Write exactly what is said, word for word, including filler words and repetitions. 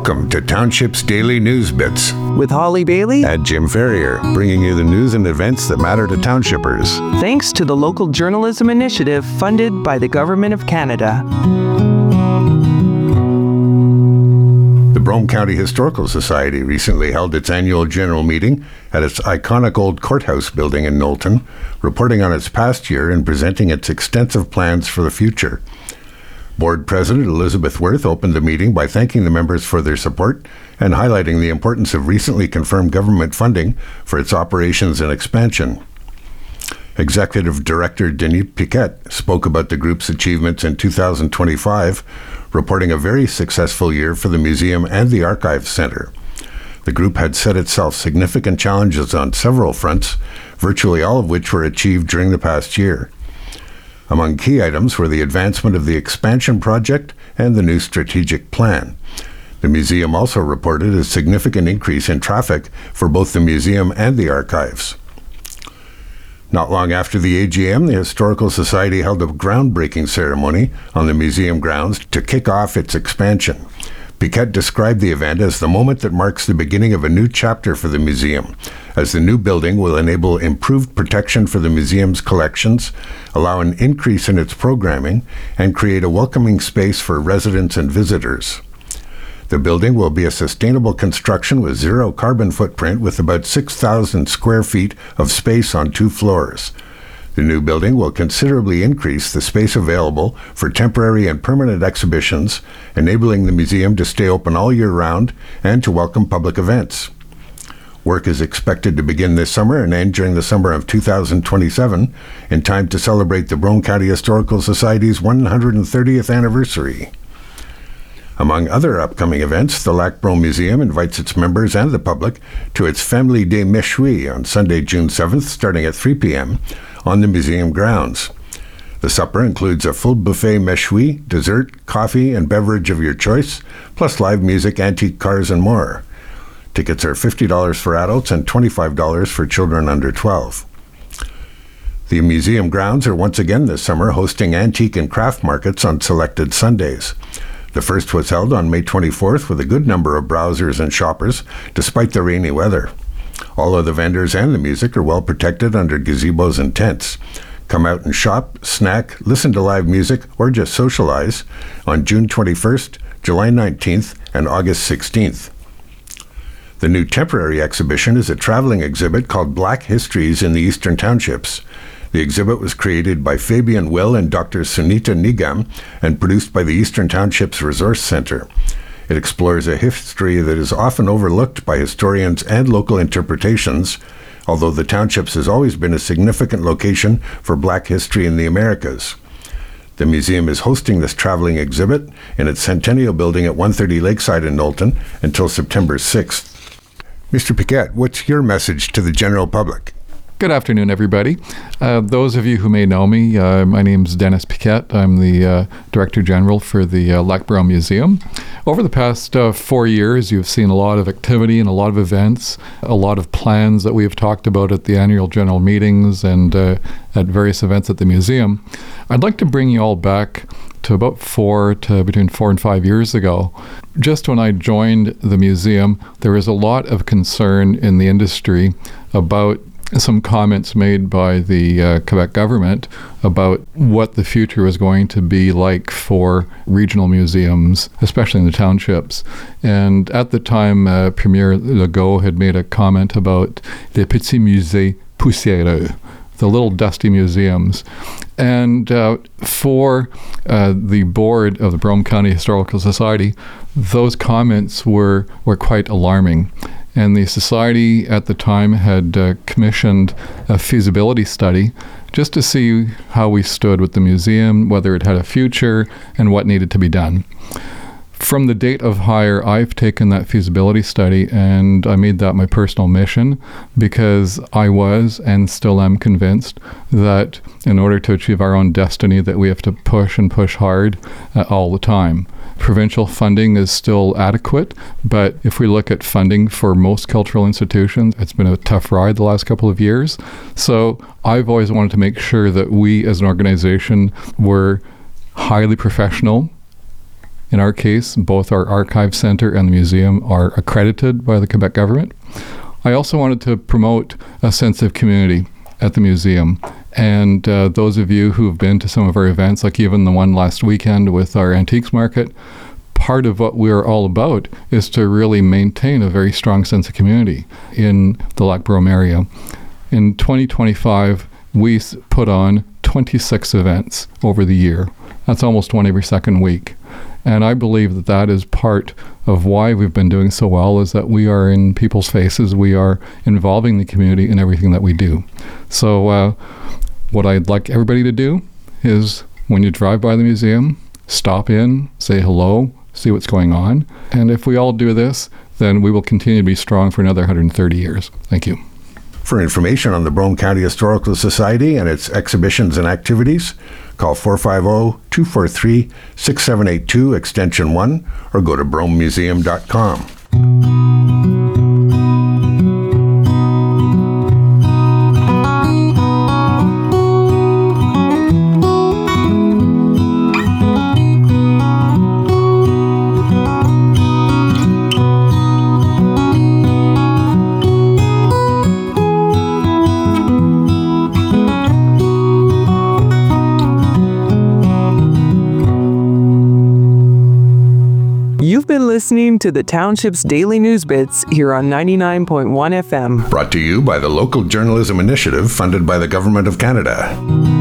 Welcome to Township's Daily News Bits with Holly Bailey and Jim Ferrier, bringing you the news and events that matter to townshippers. Thanks to the local journalism initiative funded by the Government of Canada. The Brome County Historical Society recently held its annual general meeting at its iconic old courthouse building in Knowlton, reporting on its past year and presenting its extensive plans for the future. Board President Elizabeth Worth opened the meeting by thanking the members for their support and highlighting the importance of recently confirmed government funding for its operations and expansion. Executive Director Denis Piquet spoke about the group's achievements in two thousand twenty-five, reporting a very successful year for the museum and the Archives Centre. The group had set itself significant challenges on several fronts, virtually all of which were achieved during the past year. Among key items were the advancement of the expansion project and the new strategic plan. The museum also reported a significant increase in traffic for both the museum and the archives. Not long after the A G M, the Historical Society held a groundbreaking ceremony on the museum grounds to kick off its expansion. Piquet described the event as the moment that marks the beginning of a new chapter for the museum, as the new building will enable improved protection for the museum's collections, allow an increase in its programming, and create a welcoming space for residents and visitors. The building will be a sustainable construction with zero carbon footprint with about six thousand square feet of space on two floors. The new building will considerably increase the space available for temporary and permanent exhibitions, enabling the museum to stay open all year round and to welcome public events. Work is expected to begin this summer and end during the summer of two thousand twenty-seven, in time to celebrate the Brome County Historical Society's one hundred thirtieth anniversary. Among other upcoming events, the Lac Brome Museum invites its members and the public to its Family Day Méchoui on Sunday, June seventh, starting at three p.m. on the museum grounds. The supper includes a full buffet méchoui, dessert, coffee, and beverage of your choice, plus live music, antique cars, and more. Tickets are fifty dollars for adults and twenty-five dollars for children under twelve. The museum grounds are once again this summer hosting antique and craft markets on selected Sundays. The first was held on May twenty-fourth with a good number of browsers and shoppers, despite the rainy weather. All of the vendors and the music are well protected under gazebos and tents. Come out and shop, snack, listen to live music, or just socialize on June twenty-first, July nineteenth, and August sixteenth. The new temporary exhibition is a traveling exhibit called Black Histories in the Eastern Townships. The exhibit was created by Fabian Will and Doctor Sunita Nigam and produced by the Eastern Townships Resource Centre. It explores a history that is often overlooked by historians and local interpretations, although the townships has always been a significant location for Black history in the Americas. The museum is hosting this traveling exhibit in its Centennial Building at one thirty Lakeside in Knowlton until September sixth. Mister Piquet, what's your message to the general public? Good afternoon, everybody. Uh, those of you who may know me, uh, my name is Denis Piquet. I'm the uh, Director General for the uh, Lac Brome Museum. Over the past uh, four years, you've seen a lot of activity and a lot of events, a lot of plans that we have talked about at the annual general meetings and uh, at various events at the museum. I'd like to bring you all back to about four to between four and five years ago. Just when I joined the museum, there was a lot of concern in the industry about some comments made by the uh, Quebec government about what the future was going to be like for regional museums, especially in the townships. And at the time, uh, Premier Legault had made a comment about les petits musées poussiéreux, the little dusty museums. And uh, for uh, the board of the Brome County Historical Society, those comments were, were quite alarming. And the society at the time had uh, commissioned a feasibility study just to see how we stood with the museum, whether it had a future, and what needed to be done. From the date of hire, I've taken that feasibility study and I made that my personal mission because I was and still am convinced that in order to achieve our own destiny that we have to push and push hard uh, all the time. Provincial funding is still adequate, but if we look at funding for most cultural institutions, it's been a tough ride the last couple of years. So I've always wanted to make sure that we as an organization were highly professional In our case, both our archive center and the museum are accredited by the Quebec government. I also wanted to promote a sense of community at the museum. And uh, those of you who have been to some of our events, like even the one last weekend with our antiques market, part of what we're all about is to really maintain a very strong sense of community in the Lac-Brome area. In twenty twenty-five, we s- put on twenty-six events over the year. That's almost one every second week. And I believe that that is part of why we've been doing so well, is that we are in people's faces. We are involving the community in everything that we do. So uh, what I'd like everybody to do is, when you drive by the museum, stop in, say hello, see what's going on. And if we all do this, then we will continue to be strong for another one hundred thirty years. Thank you. For information on the Brome County Historical Society and its exhibitions and activities, call four five zero, two four three, six seven eight two, extension one, or go to brome museum dot com. You've been listening to the Township's Daily News Bits here on ninety-nine point one F M. Brought to you by the Local Journalism Initiative funded by the Government of Canada.